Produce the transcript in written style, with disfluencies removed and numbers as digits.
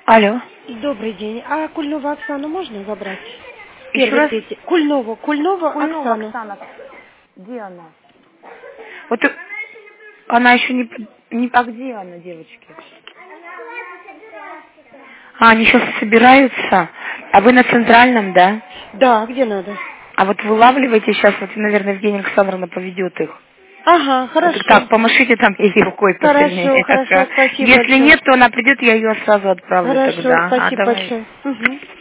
Алло. Добрый день. А Кульнову Оксану можно забрать? Еще раз? Кульнову Кульнова Оксану. Оксана. Где она? Вот она еще не... А где она, девочки? А, они сейчас собираются. А вы на центральном, да? Да, где надо? А вот вылавливаете сейчас, вот, наверное, Евгения Александровна поведет их. Ага, хорошо. Вот так, помашите там ей рукой посильнее. Хорошо, спасибо Если большое. нет, то она придет, я ее сразу отправлю Хорошо, тогда. спасибо Давай. большое. Угу.